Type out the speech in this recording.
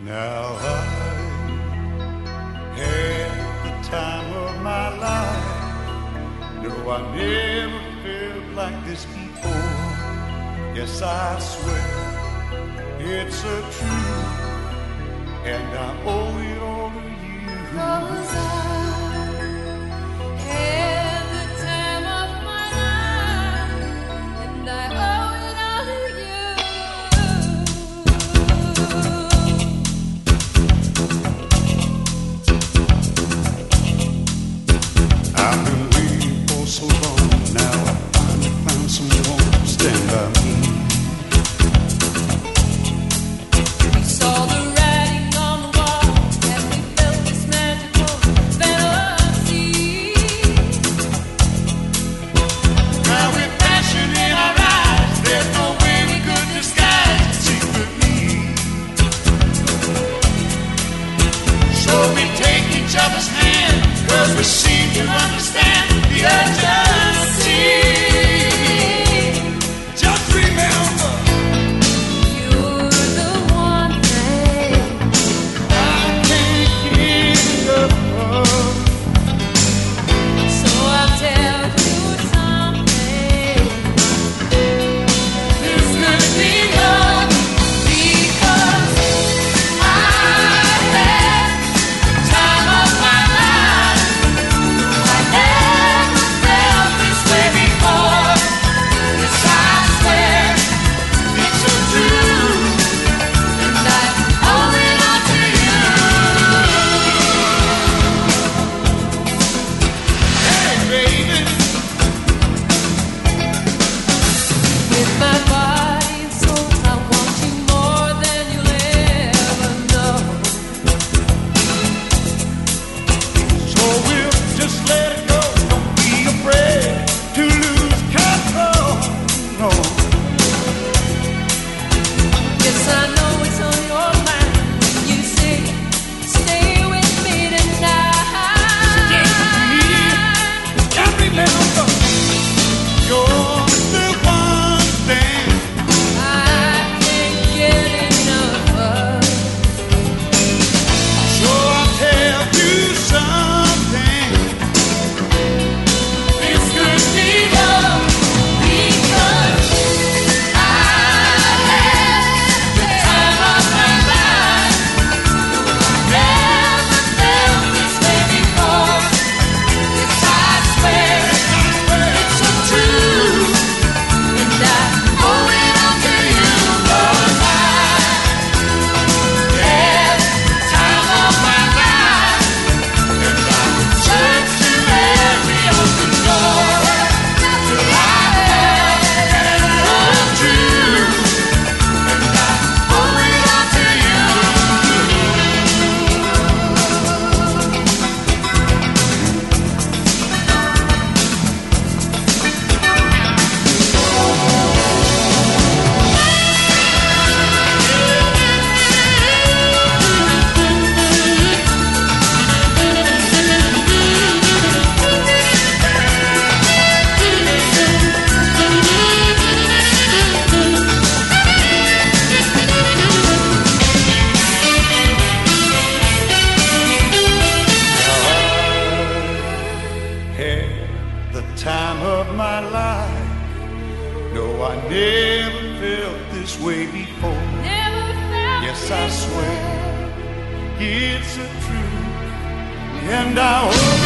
Now I had the time of my life. No, I never felt like this before. Yes, I swear it's a truth, and I owe it all to you. 'Cause I had the time of my life, and I owe it all to you. I've been waiting for so long. Now I finally found someone to stand by me. We saw the writing on the wall, and we felt this magical fantasy. Now with passion in our eyes, there's no way we could disguise the secret need. So we take each other's hand, 'cause we seem to understand the urgency. Just remember, You're the one thing I can't get enough of. so I'll tell you something. This could be love because I had the time of my life. I never felt this way before. Yes, I swear it's so true, and I owe it all to you. Hey, baby. With my body and soul, I want you more than you'll ever know. So we'll just let it go. Don't be afraid to lose control. No. Yes, I know it's on your mind when you say, stay with me tonight. Can't remember. You're the one thing I can't get enough of. so I'll tell you something. This could be love because I had the time of my life. Never felt this way before. Yes, I swear it's so true, and I owe it all to you. 'Cause I had the time of my life, and I searched to every open door till I had loved you, and I owe it all to you. Had the time of my life. No, I never felt this way before. Never felt Yes, I this swear way. it's a truth, and I hope